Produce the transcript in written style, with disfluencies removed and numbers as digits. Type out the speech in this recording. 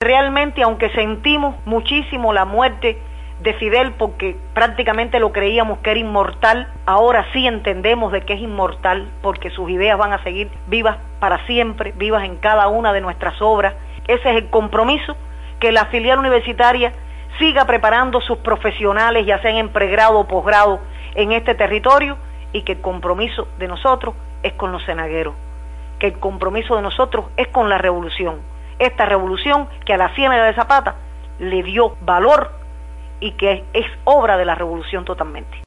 Realmente, aunque sentimos muchísimo la muerte de Fidel porque prácticamente lo creíamos que era inmortal, ahora sí entendemos de que es inmortal porque sus ideas van a seguir vivas para siempre, vivas en cada una de nuestras obras. Ese es el compromiso, que la filial universitaria siga preparando sus profesionales, ya sean en pregrado o posgrado, en este territorio, y que el compromiso de nosotros es con los cenagueros, que el compromiso de nosotros es con la revolución, esta revolución que a la Ciénaga de Zapata le dio valor y que es obra de la revolución totalmente.